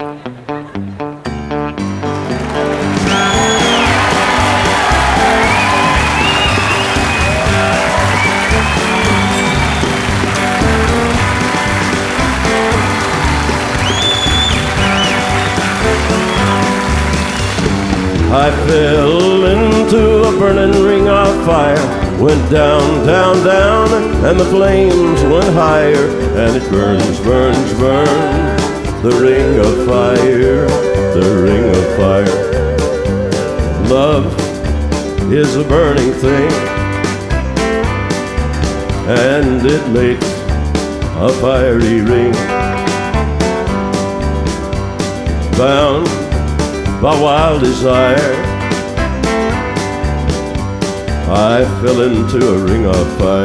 I fell into a burning ring of fire, went down, down, down, and the flames went higher, and it burns, burns, burns, the ring of fire, the ring of fire. Love is a burning thing, and it makes a fiery ring. Bound by wild desire, I fell into a ring of fire.